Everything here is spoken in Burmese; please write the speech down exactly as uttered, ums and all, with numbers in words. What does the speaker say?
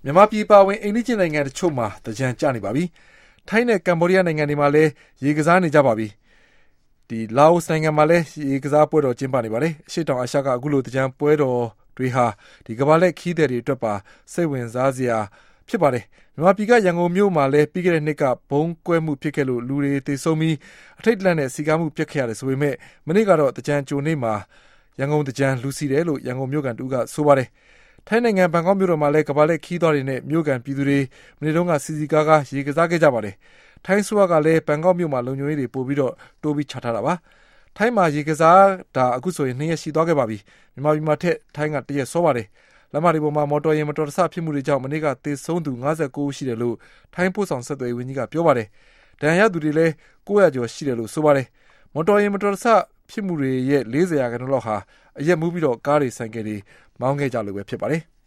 မြန်မာပြည်ပါဝင်အိန္ဒိယနိုင်ငံတချို့မှာတကြံကြနေပါပြီ။ထိုင်းနဲ့ကမ္ဘောဒီးယားနိုင်ငံတွေမှာလည်းရေကစားနေကြပါပြီ။ဒီလာအိုနိုင်ငံမှာလည်းရေကစားပွဲတော်ကျင်းပနေပါတယ်။အရှေ့တောင်အာရှကအခုလိုတကြံပွဲတော်တွေဟာဒီကမ္ဘာလက်ခီးသည်တွေအတွက်ပါစိတ်ဝင်စားစရာဖြစ်ပါတယ်။မြန်မာပြည်ကရန်ကုန်မြို့မှာလည်းပြီးခဲ့တဲ့နှစ်ကဘုံကွဲမှုဖြစ်ခဲ့လို့လူတွေတေဆုံးပြီးအထိတ်တလန့်နဲ့စီကားမှုပြက်ခဲ့ရတယ်ဆိုပေမဲ့မနေ့ကတော့တကြံကြိုနေ့မှာရန်ကုန်တကြံလူစီတယ်လို့ရန်ကုန်မြို့ကန်တူကဆိုပါတယ်။ထိုင်းနိုင်ငံဘန်ကောက်မြို့တော်မှာလည်းကမ္ဘာလက်ခီးသွားတွေနဲ့မြို့ကန်ပြည်သူတွေမနေ့တုန်းကစီစီကားကားရေကစားခဲ့ကြပါတယ်။ထိုင်းဆိုကလည်းဘန်ကောက်မြို့မှာလုံခြုံရေးတွေပို့ပြီးတော့တိုးပြီးချထားတာပါ။ထိုင်းမှာရေကစားတာအခုဆိုရင်နှစ်ရက်ရှိသွားခဲ့ပါပြီ။မြန်မာပြည်မှာထက်ထိုင်းကတရက်စောပါတယ်။လမ်းမတွေပေါ်မှာမော်တော်ယာဉ်မတော်တဆဖြစ်မှုတွေကြောင့်မနေ့ကသေဆုံးသူ၅၉ဦးရှိတယ်လို့ထိုင်းပို့ဆောင်ဆက်သွယ်ရေးဝန်ကြီးကပြောပါတယ်။ဒဏ်ရာရသူတွေလည်း၉ရာကျော်ရှိတယ်လို့ဆိုပါတယ်။မော်တော်ယာဉ်မတော်တဆဖြစ်မှုတွေရဲ့၄၀ရာခိုင်နှုန်းလောက်ဟာအရက်မူးပြီးတော့ကားတွေဆိုင်ကယ်တွေမောင်းခဲ့ကြလို့ပဲဖြစ်ပါတယ်။